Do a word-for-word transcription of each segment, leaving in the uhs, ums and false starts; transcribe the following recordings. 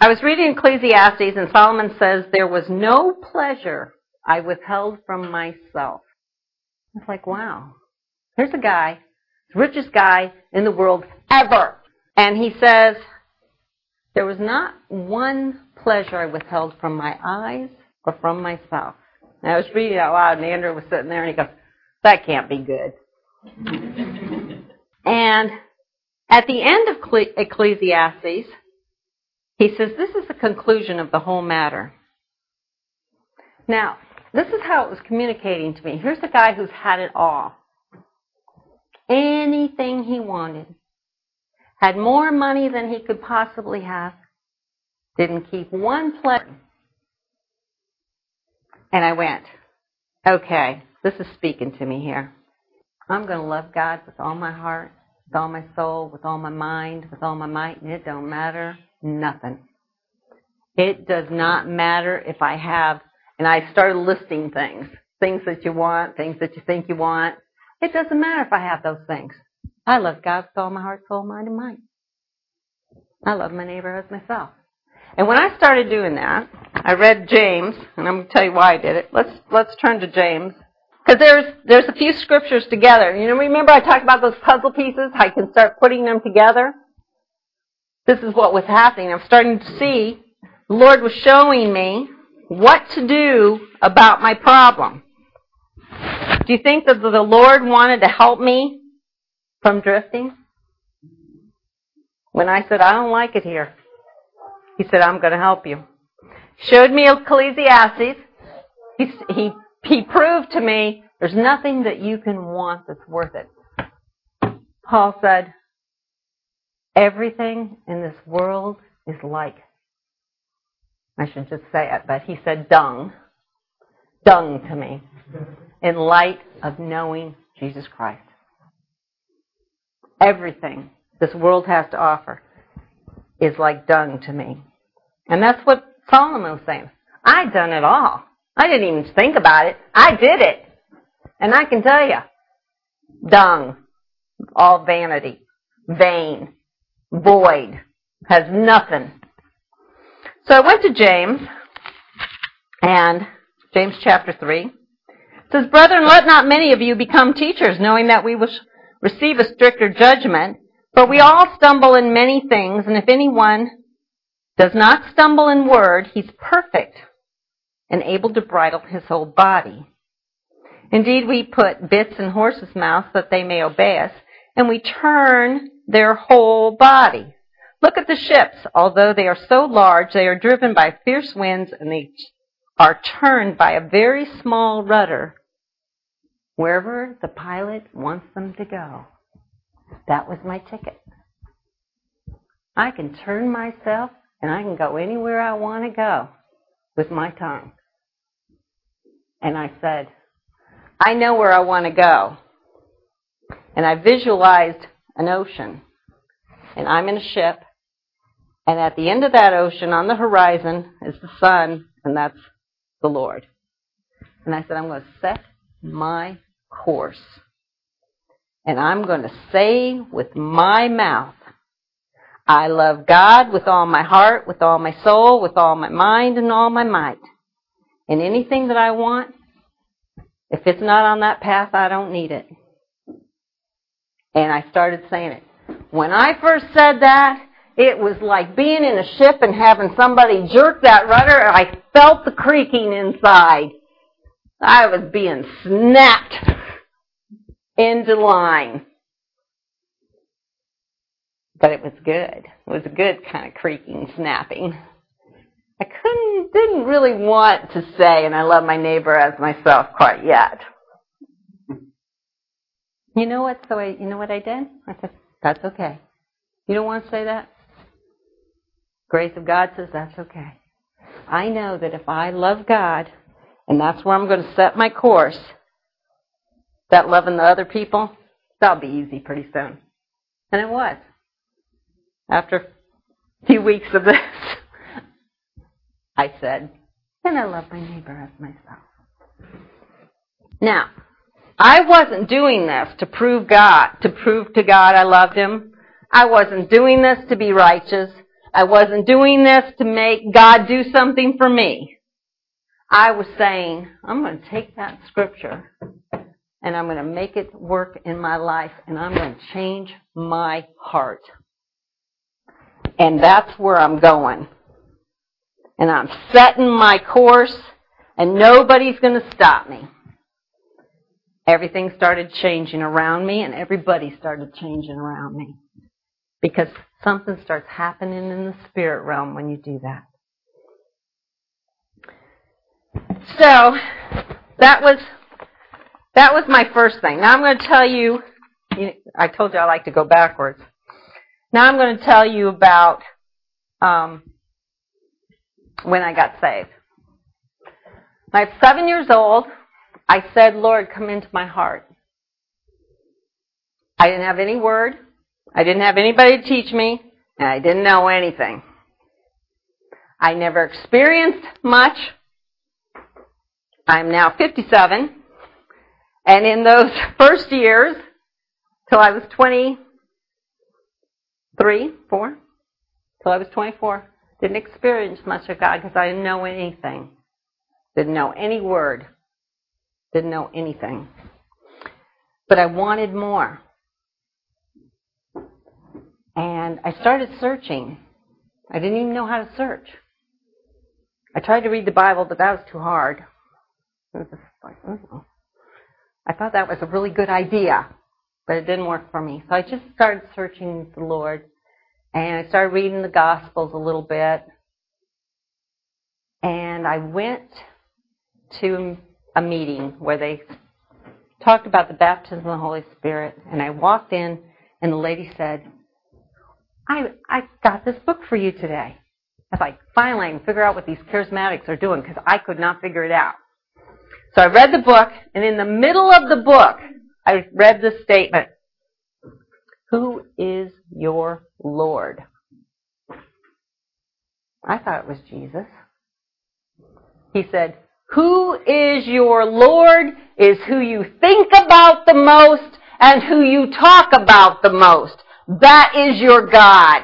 I was reading Ecclesiastes, and Solomon says, there was no pleasure I withheld from myself. It's like, wow. Here's a guy, the richest guy in the world ever. And he says, there was not one pleasure I withheld from my eyes or from myself. And I was reading it out loud, and Andrew was sitting there, and he goes, that can't be good. And at the end of Ecclesiastes, he says, this is the conclusion of the whole matter. Now, this is how it was communicating to me. Here's a guy who's had it all. Anything he wanted. Had more money than he could possibly have. Didn't keep one pleasure. And I went, okay, this is speaking to me here. I'm going to love God with all my heart, with all my soul, with all my mind, with all my might, and it don't matter nothing. It does not matter if I have, and I started listing things, things that you want, things that you think you want. It doesn't matter if I have those things. I love God with all my heart, soul, mind, and might. I love my neighbor as myself. And when I started doing that, I read James, and I'm going to tell you why I did it. Let's let's turn to James. Because there's there's a few scriptures together. You know, remember I talked about those puzzle pieces, how you can start putting them together? This is what was happening. I'm starting to see, the Lord was showing me what to do about my problem. Do you think that the Lord wanted to help me from drifting? When I said, I don't like it here, He said, I'm going to help you. Showed me Ecclesiastes. He, he, he proved to me there's nothing that you can want that's worth it. Paul said, everything in this world is like, I should just say it, but he said dung. Dung to me. In light of knowing Jesus Christ. Everything this world has to offer is like dung to me. And that's what Solomon was saying. I'd done it all. I didn't even think about it. I did it. And I can tell you, dung, all vanity, vain, void, has nothing. So I went to James, and James chapter three. It says, Brethren, let not many of you become teachers, knowing that we will receive a stricter judgment. For we all stumble in many things, and if anyone does not stumble in word, he's perfect and able to bridle his whole body. Indeed, we put bits in horses' mouths that they may obey us, and we turn their whole body. Look at the ships. Although they are so large, they are driven by fierce winds, and they are turned by a very small rudder wherever the pilot wants them to go. That was my ticket. I can turn myself and I can go anywhere I want to go with my tongue. And I said, I know where I want to go. And I visualized an ocean. And I'm in a ship. And at the end of that ocean, on the horizon, is the sun, and that's the Lord. And I said, I'm going to set my course. And I'm going to say with my mouth, I love God with all my heart, with all my soul, with all my mind, and all my might. And anything that I want, if it's not on that path, I don't need it. And I started saying it. When I first said that, it was like being in a ship and having somebody jerk that rudder. I felt the creaking inside. I was being snapped into line. But it was good. It was a good kind of creaking, snapping. I couldn't, didn't really want to say, and I love my neighbor as myself quite yet. You know what? So I, you know what I did? I said, that's okay. You don't want to say that? Grace of God says that's okay. I know that if I love God, and that's where I'm going to set my course, that loving the other people, that'll be easy pretty soon. And it was. After a few weeks of this, I said, and I love my neighbor as myself. Now, I wasn't doing this to prove God, to prove to God I loved Him. I wasn't doing this to be righteous. I wasn't doing this to make God do something for me. I was saying, I'm going to take that scripture and I'm going to make it work in my life and I'm going to change my heart. And that's where I'm going. And I'm setting my course and nobody's going to stop me. Everything started changing around me and everybody started changing around me. Because something starts happening in the spirit realm when you do that. So, that was that was my first thing. Now I'm going to tell you, I told you I like to go backwards. Now I'm going to tell you about um, when I got saved. When I was seven years old, I said, Lord, come into my heart. I didn't have any word. I didn't have anybody to teach me, and I didn't know anything. I never experienced much. I'm now fifty-seven, and in those first years, till I was twenty-three, four, till I was twenty-four, didn't experience much of God because I didn't know anything. Didn't know any word. Didn't know anything. But I wanted more. And I started searching. I didn't even know how to search. I tried to read the Bible, but that was too hard. It was just like, oh. I thought that was a really good idea, but it didn't work for me. So I just started searching the Lord, and I started reading the Gospels a little bit. And I went to a meeting where they talked about the baptism of the Holy Spirit, and I walked in, and the lady said, I I got this book for you today. I was like, finally, I can figure out what these charismatics are doing, because I could not figure it out. So I read the book, and in the middle of the book, I read this statement, who is your Lord? I thought it was Jesus. He said, who is your Lord is who you think about the most and who you talk about the most. That is your God.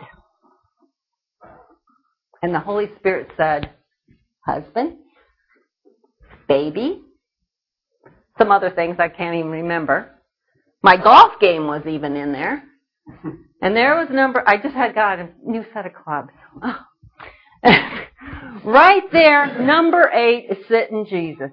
And the Holy Spirit said, husband, baby, some other things I can't even remember. My golf game was even in there. And there was a number, I just had got a new set of clubs. Oh. Right there, number eight is sitting Jesus.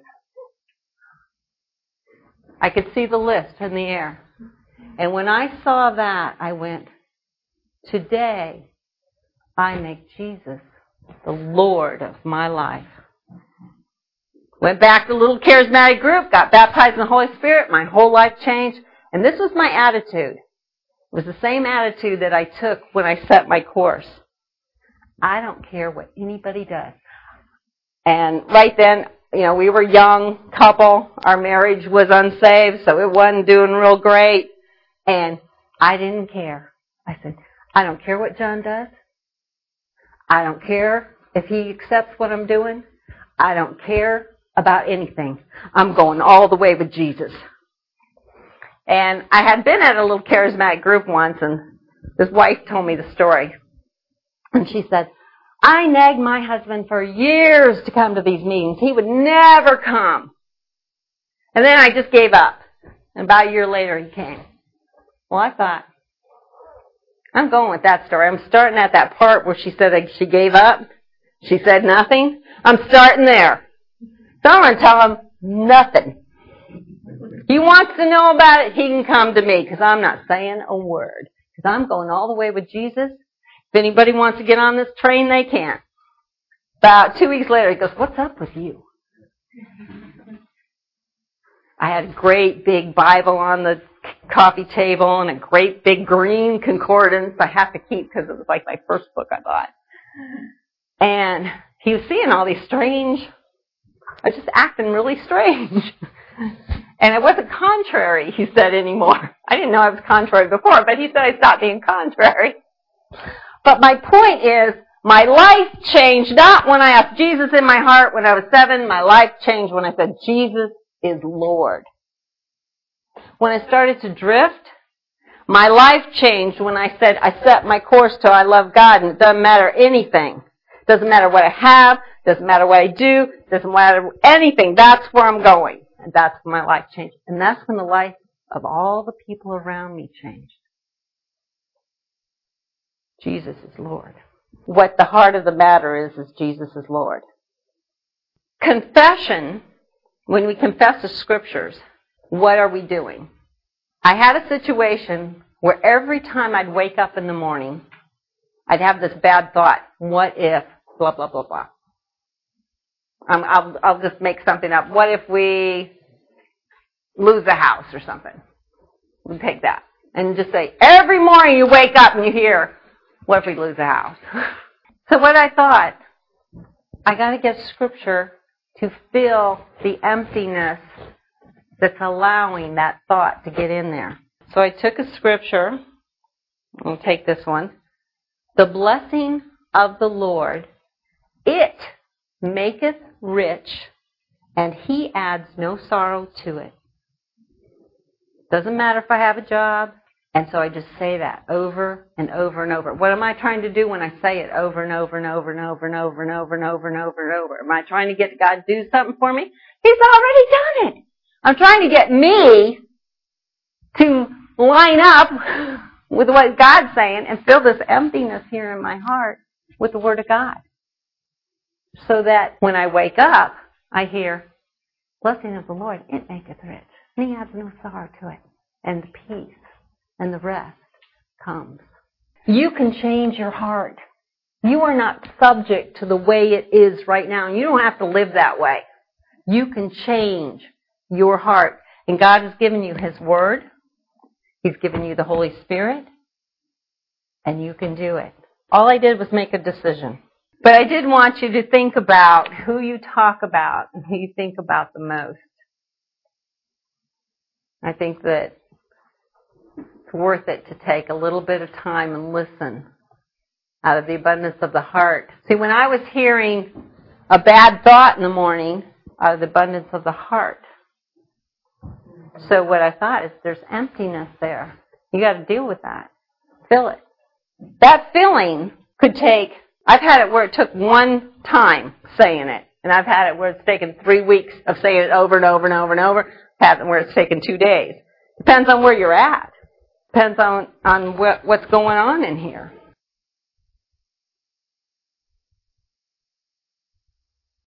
I could see the list in the air. And when I saw that, I went, today I make Jesus the Lord of my life. Went back to a little charismatic group, got baptized in the Holy Spirit, my whole life changed. And this was my attitude. It was the same attitude that I took when I set my course. I don't care what anybody does. And right then, you know, we were a young couple. Our marriage was unsaved, so it wasn't doing real great. And I didn't care. I said, I don't care what John does. I don't care if he accepts what I'm doing. I don't care about anything. I'm going all the way with Jesus. And I had been at a little charismatic group once, and this wife told me the story. And she said, I nagged my husband for years to come to these meetings. He would never come. And then I just gave up. And about a year later, he came. Well, I thought, I'm going with that story. I'm starting at that part where she said that she gave up. She said nothing. I'm starting there. So I'm going to tell him nothing. He wants to know about it, he can come to me, because I'm not saying a word. Because I'm going all the way with Jesus. If anybody wants to get on this train, they can. About two weeks later, he goes, what's up with you? I had a great big Bible on the coffee table and a great big green concordance I have to keep because it was like my first book I bought. And he was seeing all these strange, I was just acting really strange. And it wasn't contrary, he said, anymore. I didn't know I was contrary before, but he said I stopped being contrary. But my point is, my life changed not when I asked Jesus in my heart when I was seven. My life changed when I said, Jesus is Lord. When I started to drift, My life changed when I said, I set my course to I love God, and it doesn't matter anything. It doesn't matter what I have, doesn't matter what I do, doesn't matter anything. That's where I'm going. And that's when my life changed. And that's when the life of all the people around me changed. Jesus is Lord. What the heart of the matter is, is Jesus is Lord. Confession, when we confess the Scriptures, what are we doing? I had a situation where every time I'd wake up in the morning, I'd have this bad thought, what if, blah, blah, blah, blah. Um, I'll, I'll just make something up. What if we lose a house or something? We'll take that. And just say, every morning you wake up and you hear, what if we lose a house? So what I thought, I got to get Scripture to fill the emptiness that's allowing that thought to get in there. So I took a Scripture. I'll take this one. The blessing of the Lord, it maketh rich, and he adds no sorrow to it. Doesn't matter if I have a job. And so I just say that over and over and over. What am I trying to do when I say it over and over and over and over and over and over and over and over and over? Am I trying to get God to do something for me? He's already done it. I'm trying to get me to line up with what God's saying and fill this emptiness here in my heart with the Word of God. So that when I wake up, I hear, blessing of the Lord, it maketh rich. And he adds no sorrow to it. And the peace and the rest comes. You can change your heart. You are not subject to the way it is right now. You don't have to live that way. You can change your heart. And God has given you His Word. He's given you the Holy Spirit. And you can do it. All I did was make a decision. But I did want you to think about who you talk about and who you think about the most. I think that it's worth it to take a little bit of time and listen out of the abundance of the heart. See, when I was hearing a bad thought in the morning, out of the abundance of the heart. So what I thought is there's emptiness there. You got to deal with that. Fill it. That filling could take, I've had it where it took one time saying it, and I've had it where it's taken three weeks of saying it over and over and over and over. I've had it where it's taken two days. Depends on where you're at. Depends on, on what, what's going on in here.